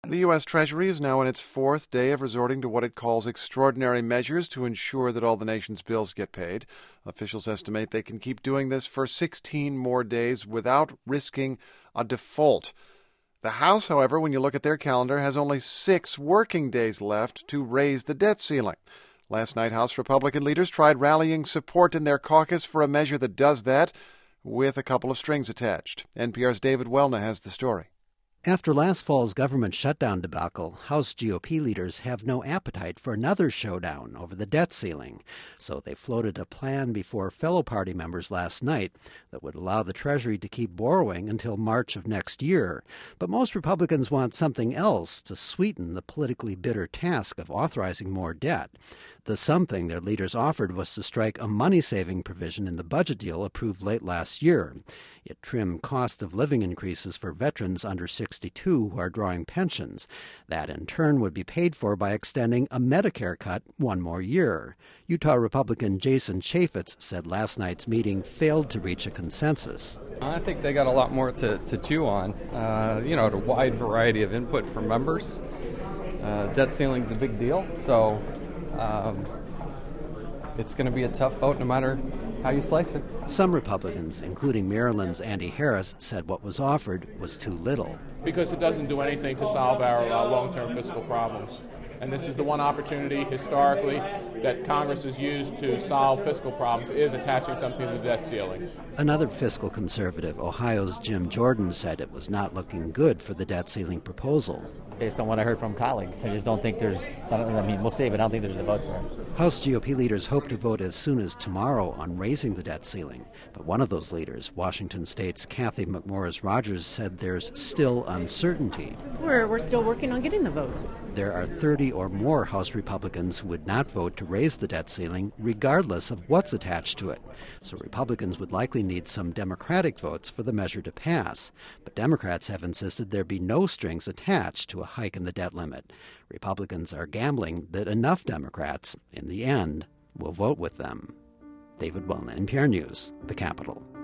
The U.S. Treasury is now in its fourth day of resorting to what it calls extraordinary measures to ensure that all the nation's bills get paid. Officials estimate they can keep doing this for 16 more days without risking a default. The House, however, when you look at their calendar, has only 6 working days left to raise the debt ceiling. Last night, House Republican leaders tried rallying support in their caucus for a measure that does that, with a couple of strings attached. NPR's David Welna has the story. After last fall's government shutdown debacle, House GOP leaders have no appetite for another showdown over the debt ceiling. So they floated a plan before fellow party members last night that would allow the Treasury to keep borrowing until March of next year. But most Republicans want something else to sweeten the politically bitter task of authorizing more debt. The something their leaders offered was to strike a money-saving provision in the budget deal approved late last year. It trimmed cost of living increases for veterans under 62 who are drawing pensions. That, in turn, would be paid for by extending a Medicare cut one more year. Utah Republican Jason Chaffetz said last night's meeting failed to reach a consensus. I think they got a lot more to chew on. A wide variety of input from members. Debt ceiling's a big deal, so it's going to be a tough vote no matter how you slice it. Some Republicans, including Maryland's Andy Harris, said what was offered was too little. Because it doesn't do anything to solve our long-term fiscal problems. And this is the one opportunity historically that Congress has used to solve fiscal problems is attaching something to the debt ceiling. Another fiscal conservative, Ohio's Jim Jordan, said it was not looking good for the debt ceiling proposal. Based on what I heard from colleagues, I just don't think we'll see, but I don't think there's a vote for it. House GOP leaders hope to vote as soon as tomorrow on raising the debt ceiling. But one of those leaders, Washington State's Cathy McMorris Rodgers, said there's still uncertainty. We're still working on getting the votes. There are 30 or more House Republicans who would not vote to raise the debt ceiling, regardless of what's attached to it. So Republicans would likely need some Democratic votes for the measure to pass. But Democrats have insisted there be no strings attached to a hike in the debt limit. Republicans are gambling that enough Democrats, in the end, will vote with them. David Welna, NPR News, the Capitol.